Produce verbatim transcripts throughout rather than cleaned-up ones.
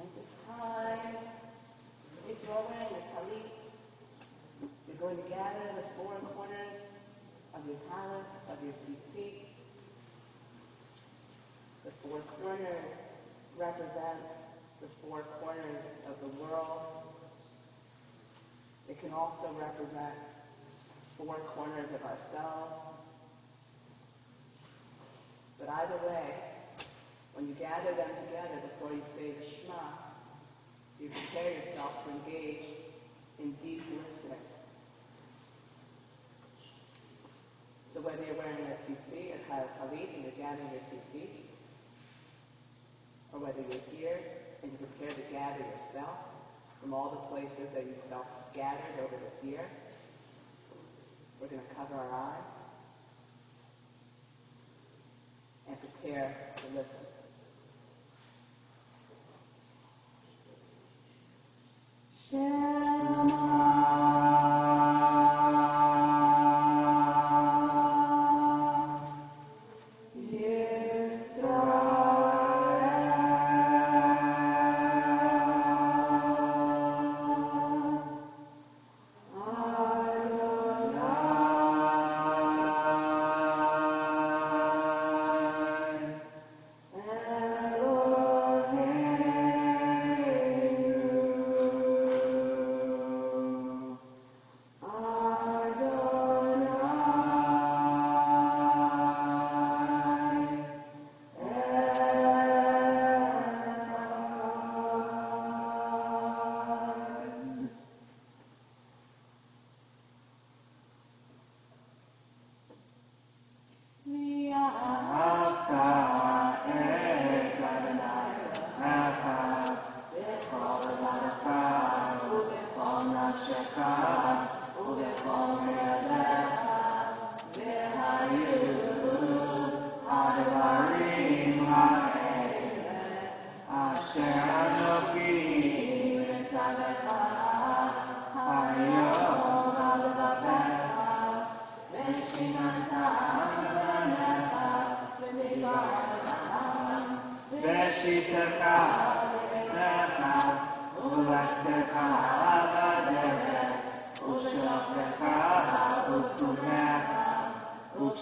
At this time, if you're wearing a talit, you're going to gather the four corners of your talus, of your tzitzit. The four corners represent the four corners of the world. It can also represent four corners of ourselves. But either way, when you gather them together before you say the Shema, you prepare yourself to engage in deep listening. So whether you're wearing a tzitzit, a talit, and you're gathering your tzitzit, or whether you're here and you prepare to gather yourself from all the places that you felt scattered over this year, we're going to cover our eyes and prepare to listen.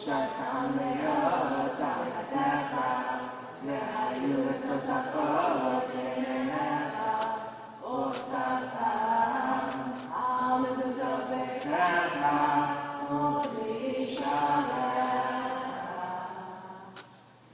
Ukshatam leyo,